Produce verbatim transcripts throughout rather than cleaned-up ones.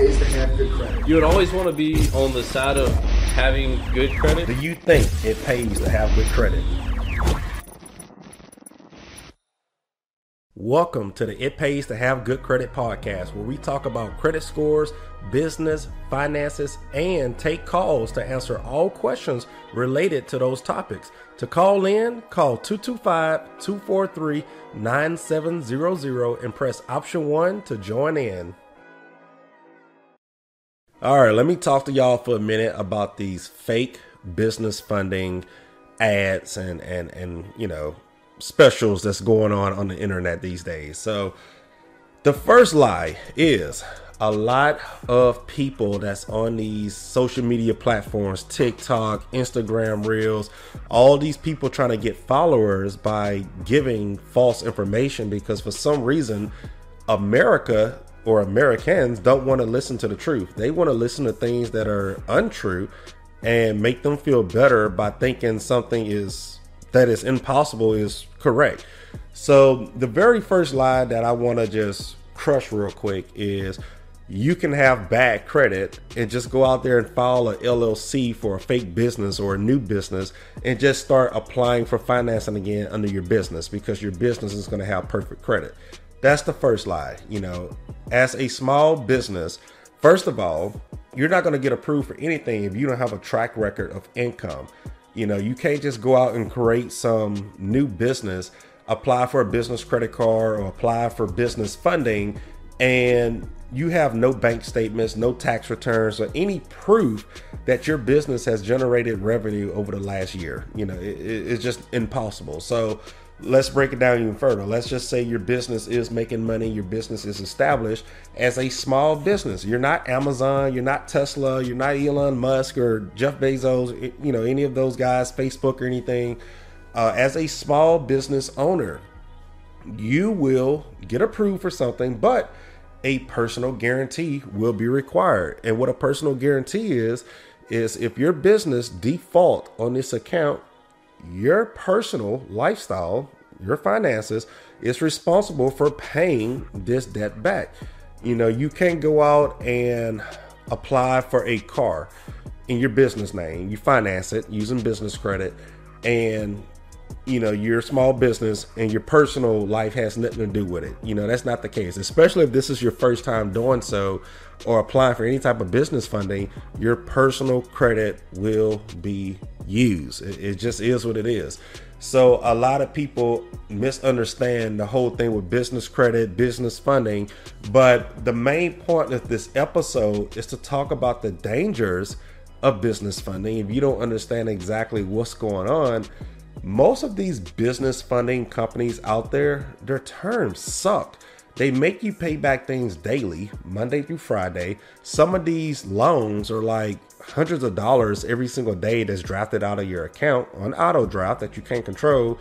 pays to have good credit. You would always want to be on the side of having good credit. Do you think it pays to have good credit? Welcome to the It Pays to Have Good Credit podcast, where we talk about credit scores, business, finances, and take calls to answer all questions related to those topics. To call in, call two two five, two four three, nine seven zero zero and press option one to join in. All right, let me talk to y'all for a minute about these fake business funding ads and, and, and you know, specials that's going on on the internet these days. So the first lie is a lot of people that's on these social media platforms, TikTok, Instagram Reels, all these people trying to get followers by giving false information because for some reason America or Americans don't want to listen to the truth. They want to listen to things that are untrue and make them feel better by thinking something is that is impossible is correct. So the very first lie that I want to just crush real quick is you can have bad credit and just go out there and file a L L C for a fake business or a new business and just start applying for financing again under your business because your business is going to have perfect credit. That's the first lie. You know, as a small business, first of all, you're not going to get approved for anything if you don't have a track record of income. You know, you can't just go out and create some new business, apply for a business credit card or apply for business funding, and you have no bank statements, no tax returns, or any proof that your business has generated revenue over the last year. You know, it, it's just impossible. So let's break it down even further. Let's just say your business is making money. Your business is established as a small business. You're not Amazon. You're not Tesla. You're not Elon Musk or Jeff Bezos, you know, any of those guys, Facebook or anything. Uh, as a small business owner, you will get approved for something, but a personal guarantee will be required. And what a personal guarantee is, is if your business default on this account, your personal lifestyle, your finances is responsible for paying this debt back. You know, you can't go out and apply for a car in your business name. You finance it using business credit and, you know, your small business and your personal life has nothing to do with it. You know, that's not the case, especially if this is your first time doing so or applying for any type of business funding. Your personal credit will be used. It just is what it is. So a lot of people misunderstand the whole thing with business credit, business funding. But the main point of this episode is to talk about the dangers of business funding. If you don't understand exactly what's going on, most of these business funding companies out there, their terms suck. They make you pay back things daily, Monday through Friday. Some of these loans are like hundreds of dollars every single day that's drafted out of your account on auto draft that you can't control.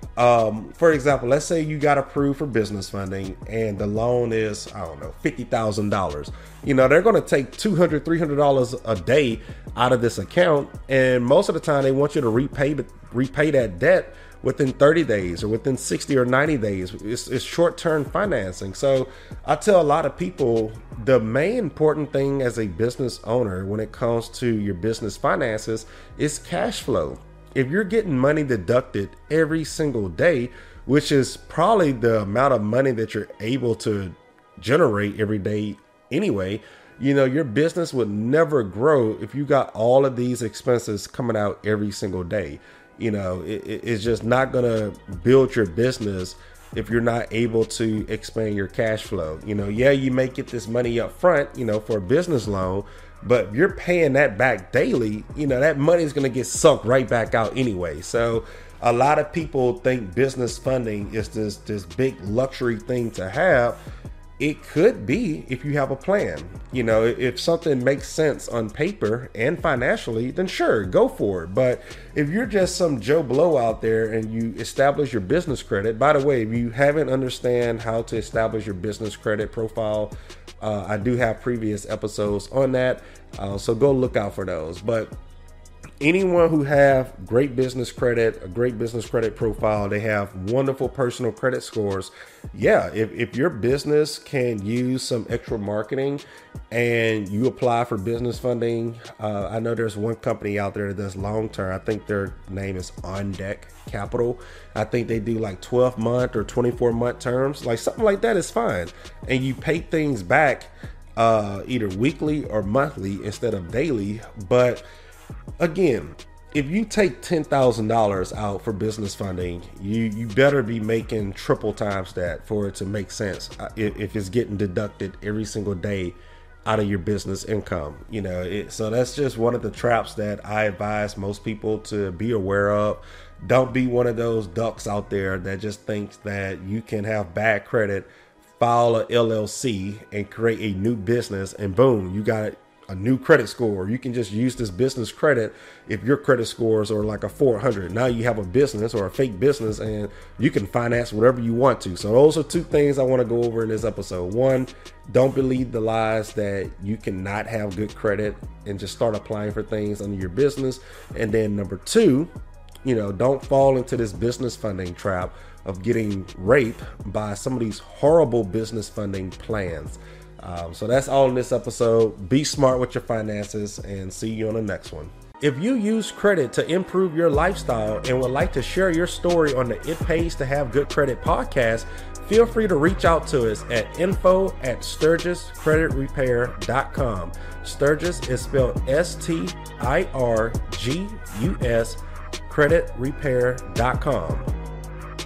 Um, for example, let's say you got approved for business funding and the loan is, I don't know, fifty thousand dollars. You know, they're going to take two hundred dollars, three hundred dollars a day out of this account. And most of the time they want you to repay, repay that debt within thirty days or within sixty or ninety days. It's, it's short-term financing. So I tell a lot of people the main important thing as a business owner when it comes to your business finances is cash flow. If you're getting money deducted every single day, which is probably the amount of money that you're able to generate every day anyway, you know, your business would never grow if you got all of these expenses coming out every single day. You know, it, it's just not going to build your business if you're not able to expand your cash flow. You know, yeah, you may get this money up front, you know, for a business loan, but if you're paying that back daily, you know, that money is going to get sunk right back out anyway. So a lot of people think business funding is this, this big luxury thing to have. It could be if you have a plan. You know, if something makes sense on paper and financially, then sure, go for it. But if you're just some Joe Blow out there and you establish your business credit, by the way, if you haven't understand how to establish your business credit profile, uh, I do have previous episodes on that. Uh, so go look out for those. But anyone who have great business credit, a great business credit profile, they have wonderful personal credit scores. Yeah, if, if your business can use some extra marketing and you apply for business funding, uh, I know there's one company out there that does long term. I think their name is On Deck Capital. I think they do like twelve month or twenty-four month terms. Like something like that is fine. And you pay things back uh, either weekly or monthly instead of daily. But again, if you take ten thousand dollars out for business funding, you, you better be making triple times that for it to make sense. If, if it's getting deducted every single day out of your business income, you know, it, so that's just one of the traps that I advise most people to be aware of. Don't be one of those ducks out there that just thinks that you can have bad credit, file a L L C and create a new business and boom, you got a new credit score. You can just use this business credit if your credit scores are like a four hundred. Now you have a business or a fake business and you can finance whatever you want to. So those are two things I want to go over in this episode. One, don't believe the lies that you cannot have good credit and just start applying for things under your business. And then number two, you know, don't fall into this business funding trap of getting raped by some of these horrible business funding plans. Um, so that's all in this episode. Be smart with your finances and see you on the next one. If you use credit to improve your lifestyle and would like to share your story on the It Pays to Have Good Credit podcast, feel free to reach out to us at info at sturgis credit repair dot com. Sturgis is spelled S T I R G U S credit repair dot com.